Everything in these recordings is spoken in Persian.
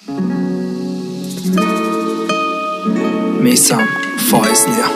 میثم فایزنیا.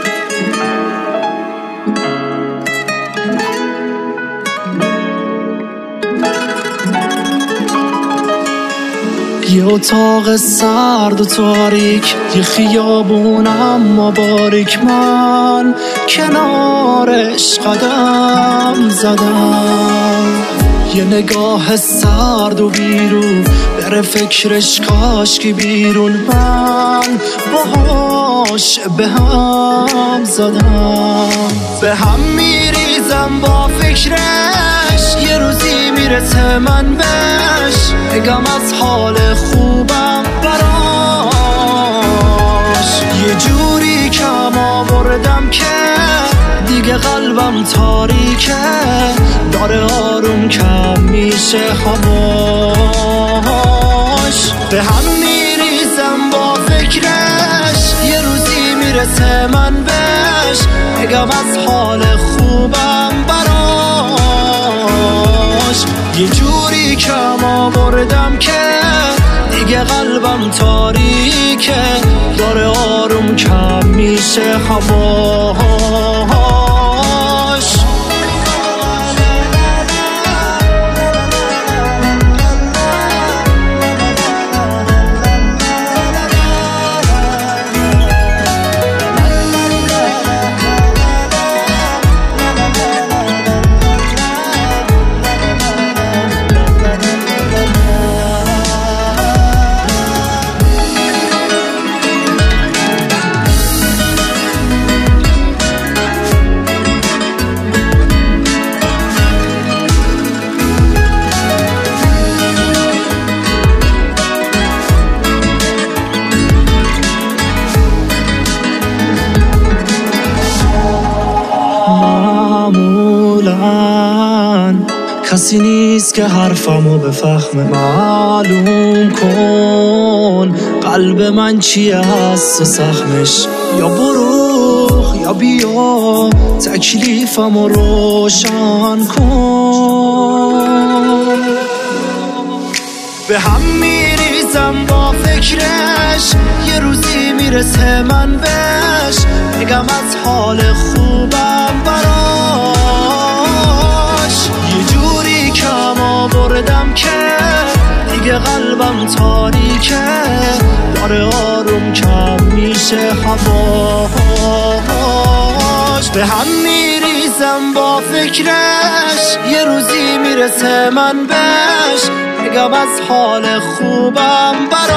یه اتاق سرد و تاریک، یه خیابون اما باریک، من کنارش قدم زدم. یه نگاه سرد و بیرون، بره فکرش کاشکی بیرون، من باهاش به هم زدم. به هم میریزم با فکرش، یه روزی میرسه من بهش، بگم از حال خوبم براش. یه جوری کم آوردم که دیگه قلبم تاریکه، داره آروم کم میشه هواش. به هم میریزم با فکرش، یه روزی میرسه من بهش، بگم از حال خوبم براش. یه جوری کم آوردم که دیگه قلبم تاریکه، داره آروم کم میشه هواش. کسی نیست که حرفمو بفهمه، معلوم کن قلب من چیه هست سخمش. یا برو یا بیا تکلیفمو روشن کن. به هم میریزم با فکرش، یه روزی میرسه من بهش، بگم از حال خوبم براش. یه جوری کم آوردم که دیگه قلبم تاریکه، داره آروم کم میشه هواش. به هم میریزم با فکرش، یه روزی میرسه من بهش، بگم از حال خوبم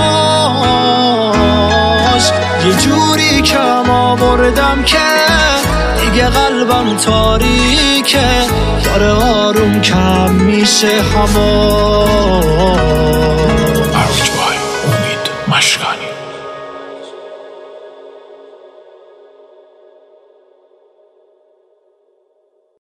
براش. یه جوری کم آوردم که دیگه قلبم تاریکه، داره آروم کم میشه هواش. امید مشکانی.